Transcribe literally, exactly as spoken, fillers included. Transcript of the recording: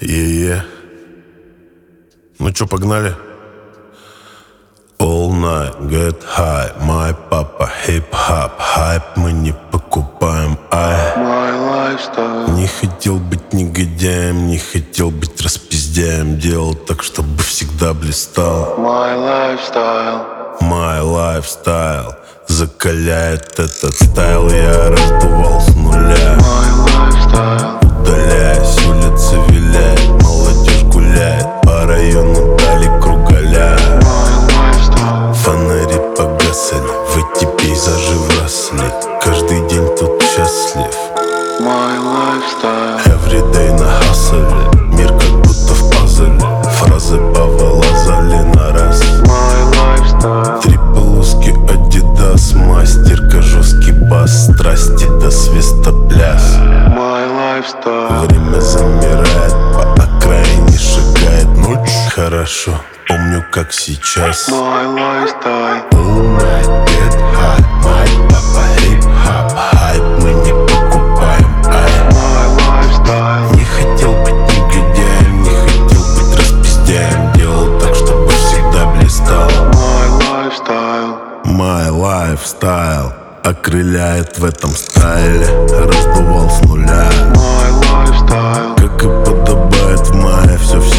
Е-е-е. Ну чё, погнали? All night, get high, my папа, хип-хап, хайп мы не покупаем, ай. My lifestyle. Не хотел быть негодяем, не хотел быть распиздяем, делал так, чтобы всегда блистал. My lifestyle. My lifestyle закаляет этот стайл, я раздувал с нуля. My lifestyle. Удаляясь, улица виляет, молодежь гуляет, по району дали кругаля. My lifestyle. Фонари погасали, в эти пейзажи вросли, каждый день тут счастлив. My lifestyle. Everyday на хаселе, мир как будто в пазле, фразы повылазали на раз. My lifestyle. Три полоски Adidas, мастерка, жесткий бас, страсти до свиста пляс. My lifestyle. Время замирает, по окраине шагает ночь. Хорошо, помню как сейчас. My lifestyle. All night, get high, my папа, хип-хап, хайп мы не покупаем, ай. My lifestyle. Не хотел быть негодяем, не хотел быть распиздяем, делал так, чтобы всегда блистал. My lifestyle. My lifestyle окрыляет в этом стайле, раздувал с нуля. My lifestyle. Как и подобает в мае, все